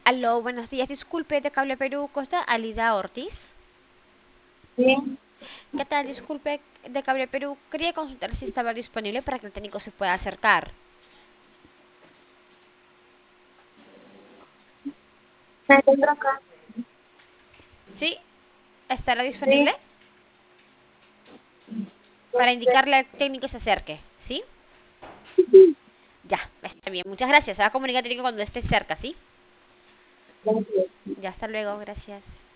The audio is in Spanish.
Aló, buenos días. Disculpe, de Cable Perú, Costa Alida Ortiz. Sí, ¿Qué tal? Disculpe, de Cable Perú. Quería consultar si estaba disponible para que el técnico se pueda acercar. me encuentro acá. ¿Sí? ¿Estará disponible? Sí, Para este, indicarle al técnico que se acerque. ¿Sí? Ya, está bien. Muchas gracias. Se va a comunicar el técnico cuando esté cerca, ¿sí? gracias. Ya, hasta luego. Gracias.